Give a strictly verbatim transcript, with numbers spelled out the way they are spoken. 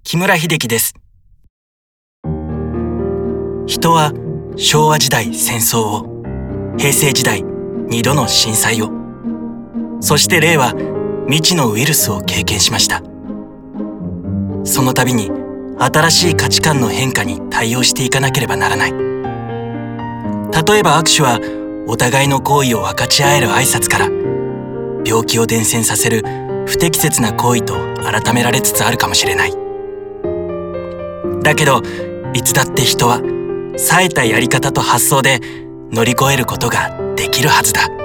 木村秀樹です。人は昭和時代戦争を、平成時代二度の震災を、そして令和未知のウイルスを経験しました。その度に新しい価値観の変化に対応していかなければならない。例えば握手はお互いの行為を分かち合える挨拶から、病気を伝染させる不適切な行為と改められつつあるかもしれない。だけどいつだって人は冴えたやり方と発想で乗り越えることができるはずだ。